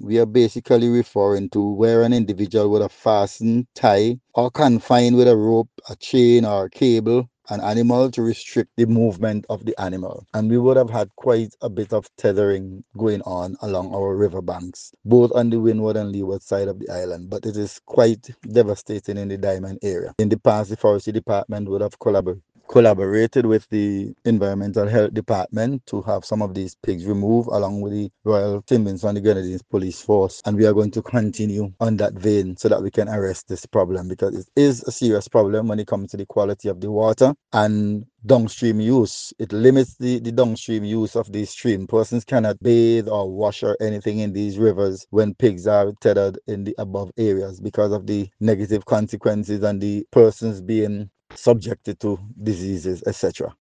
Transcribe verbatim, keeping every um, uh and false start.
we are basically referring to where an individual would have fastened, tie, or confined with a rope, a chain, or a cable an animal to restrict the movement of the animal. And we would have had quite a bit of tethering going on along our riverbanks, both on the windward and leeward side of the island. But it is quite devastating in the Diamond area. In the past, the forestry department would have collaborated collaborated with the Environmental Health Department to have some of these pigs removed along with the Royal Timbins and the Grenadines Police Force. And we are going to continue on that vein so that we can arrest this problem, because it is a serious problem when it comes to the quality of the water and downstream use. It limits the, the downstream use of the stream. Persons cannot bathe or wash or anything in these rivers when pigs are tethered in the above areas because of the negative consequences and the persons being subjected to diseases, et cetera.